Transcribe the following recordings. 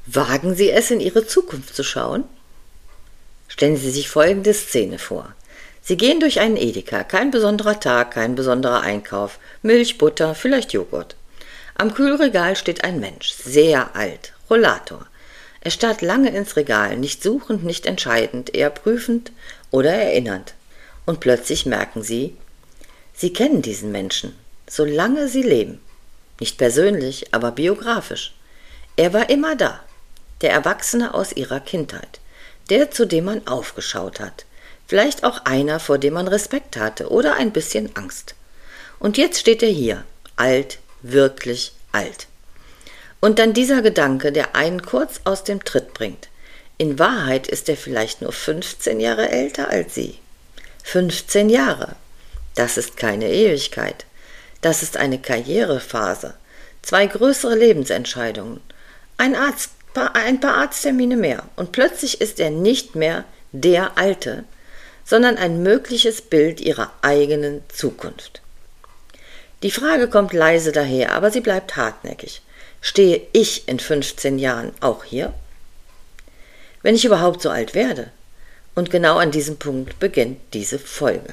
Wagen Sie es, in Ihre Zukunft zu schauen? Stellen Sie sich folgende Szene vor. Sie gehen durch einen Edeka, kein besonderer Tag, kein besonderer Einkauf, Milch, Butter, vielleicht Joghurt. Am Kühlregal steht ein Mensch, sehr alt, Rollator. Er starrt lange ins Regal, nicht suchend, nicht entscheidend, eher prüfend oder erinnernd. Und plötzlich merken Sie kennen diesen Menschen, solange Sie leben. Nicht persönlich, aber biografisch. Er war immer da, der Erwachsene aus Ihrer Kindheit, der, zu dem man aufgeschaut hat, vielleicht auch einer, vor dem man Respekt hatte oder ein bisschen Angst. Und jetzt steht er hier, alt, wirklich alt. Und dann dieser Gedanke, der einen kurz aus dem Tritt bringt. In Wahrheit ist er vielleicht nur 15 Jahre älter als Sie. 15 Jahre. Das ist keine Ewigkeit. Das ist eine Karrierephase. 2 größere Lebensentscheidungen. Ein paar Arzttermine mehr. Und plötzlich ist er nicht mehr der Alte, sondern ein mögliches Bild Ihrer eigenen Zukunft. Die Frage kommt leise daher, aber sie bleibt hartnäckig. Stehe ich in 15 Jahren auch hier? Wenn ich überhaupt so alt werde? Und genau an diesem Punkt beginnt diese Folge.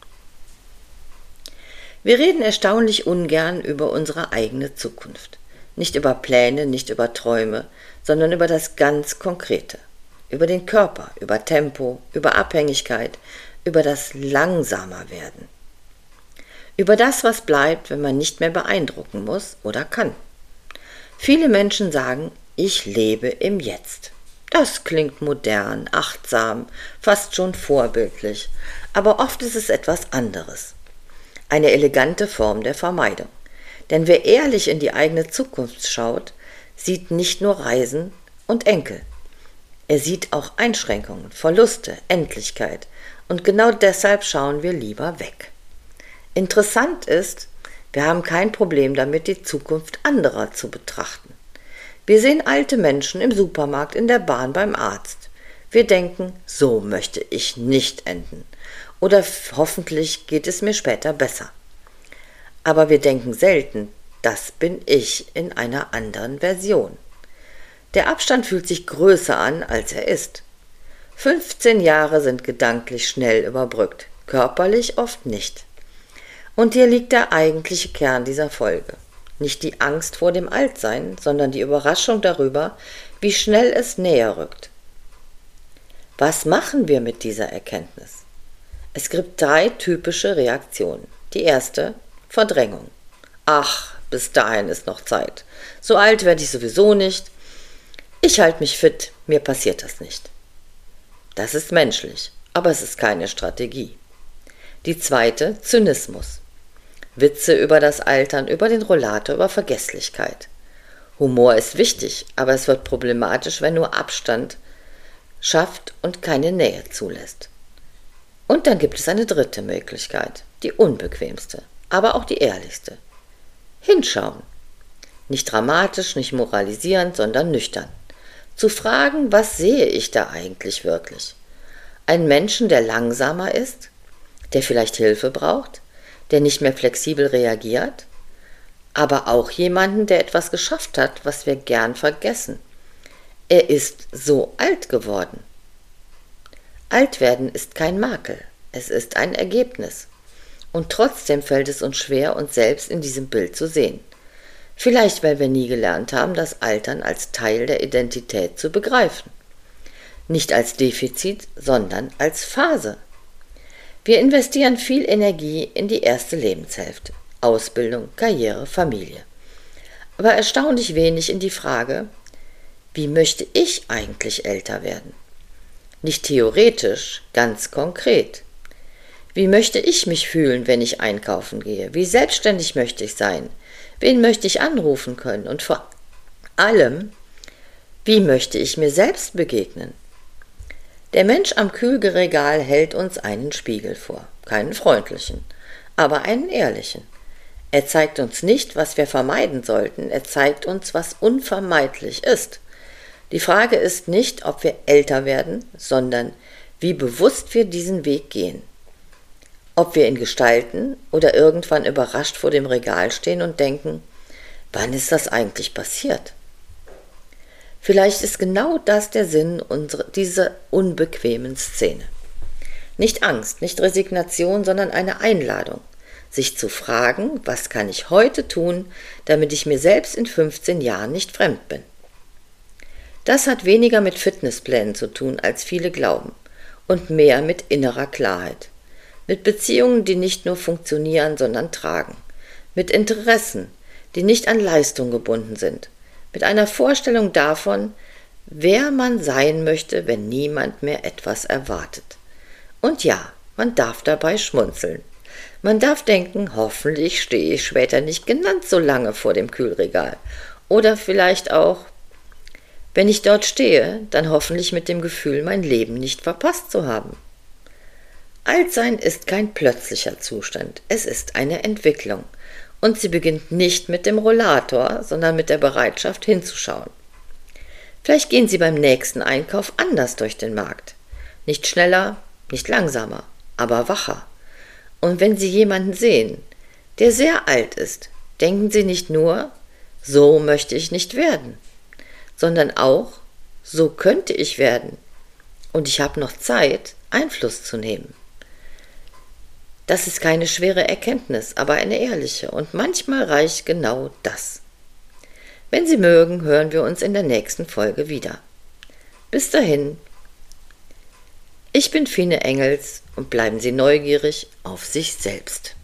Wir reden erstaunlich ungern über unsere eigene Zukunft. Nicht über Pläne, nicht über Träume, sondern über das ganz Konkrete. Über den Körper, über Tempo, über Abhängigkeit, über das Langsamerwerden. Über das, was bleibt, wenn man nicht mehr beeindrucken muss oder kann. Viele Menschen sagen, ich lebe im Jetzt. Das klingt modern, achtsam, fast schon vorbildlich, aber oft ist es etwas anderes. Eine elegante Form der Vermeidung. Denn wer ehrlich in die eigene Zukunft schaut, sieht nicht nur Reisen und Enkel. Er sieht auch Einschränkungen, Verluste, Endlichkeit. Und genau deshalb schauen wir lieber weg. Interessant ist, wir haben kein Problem damit, die Zukunft anderer zu betrachten. Wir sehen alte Menschen im Supermarkt, in der Bahn, beim Arzt. Wir denken, so möchte ich nicht enden. Oder hoffentlich geht es mir später besser. Aber wir denken selten, das bin ich in einer anderen Version. Der Abstand fühlt sich größer an, als er ist. 15 Jahre sind gedanklich schnell überbrückt, körperlich oft nicht. Und hier liegt der eigentliche Kern dieser Folge. Nicht die Angst vor dem Altsein, sondern die Überraschung darüber, wie schnell es näher rückt. Was machen wir mit dieser Erkenntnis? Es gibt 3 typische Reaktionen. Die erste, Verdrängung. Ach, bis dahin ist noch Zeit. So alt werde ich sowieso nicht. Ich halte mich fit, mir passiert das nicht. Das ist menschlich, aber es ist keine Strategie. Die zweite, Zynismus. Witze über das Altern, über den Rollator, über Vergesslichkeit. Humor ist wichtig, aber es wird problematisch, wenn nur Abstand schafft und keine Nähe zulässt. Und dann gibt es eine dritte Möglichkeit, die unbequemste, aber auch die ehrlichste. Hinschauen. Nicht dramatisch, nicht moralisierend, sondern nüchtern. Zu fragen, was sehe ich da eigentlich wirklich? Einen Menschen, der langsamer ist, der vielleicht Hilfe braucht, der nicht mehr flexibel reagiert, aber auch jemanden, der etwas geschafft hat, was wir gern vergessen. Er ist so alt geworden. Altwerden ist kein Makel, es ist ein Ergebnis. Und trotzdem fällt es uns schwer, uns selbst in diesem Bild zu sehen. Vielleicht, weil wir nie gelernt haben, das Altern als Teil der Identität zu begreifen. Nicht als Defizit, sondern als Phase. Wir investieren viel Energie in die erste Lebenshälfte. Ausbildung, Karriere, Familie. Aber erstaunlich wenig in die Frage, wie möchte ich eigentlich älter werden? Nicht theoretisch, ganz konkret. Wie möchte ich mich fühlen, wenn ich einkaufen gehe? Wie selbstständig möchte ich sein? Wen möchte ich anrufen können? Und vor allem, wie möchte ich mir selbst begegnen? Der Mensch am Kühlregal hält uns einen Spiegel vor. Keinen freundlichen, aber einen ehrlichen. Er zeigt uns nicht, was wir vermeiden sollten, er zeigt uns, was unvermeidlich ist. Die Frage ist nicht, ob wir älter werden, sondern wie bewusst wir diesen Weg gehen. Ob wir ihn gestalten oder irgendwann überrascht vor dem Regal stehen und denken, wann ist das eigentlich passiert? Vielleicht ist genau das der Sinn dieser unbequemen Szene. Nicht Angst, nicht Resignation, sondern eine Einladung, sich zu fragen, was kann ich heute tun, damit ich mir selbst in 15 Jahren nicht fremd bin. Das hat weniger mit Fitnessplänen zu tun, als viele glauben, und mehr mit innerer Klarheit, mit Beziehungen, die nicht nur funktionieren, sondern tragen, mit Interessen, die nicht an Leistung gebunden sind, mit einer Vorstellung davon, wer man sein möchte, wenn niemand mehr etwas erwartet. Und ja, man darf dabei schmunzeln. Man darf denken, hoffentlich stehe ich später nicht ganz so lange vor dem Kühlregal. Oder vielleicht auch, wenn ich dort stehe, dann hoffentlich mit dem Gefühl, mein Leben nicht verpasst zu haben. Altsein ist kein plötzlicher Zustand, es ist eine Entwicklung. Und sie beginnt nicht mit dem Rollator, sondern mit der Bereitschaft hinzuschauen. Vielleicht gehen Sie beim nächsten Einkauf anders durch den Markt. Nicht schneller, nicht langsamer, aber wacher. Und wenn Sie jemanden sehen, der sehr alt ist, denken Sie nicht nur, so möchte ich nicht werden, sondern auch, so könnte ich werden. Und ich habe noch Zeit, Einfluss zu nehmen. Das ist keine schwere Erkenntnis, aber eine ehrliche, und manchmal reicht genau das. Wenn Sie mögen, hören wir uns in der nächsten Folge wieder. Bis dahin, ich bin Fine Engels und bleiben Sie neugierig auf sich selbst.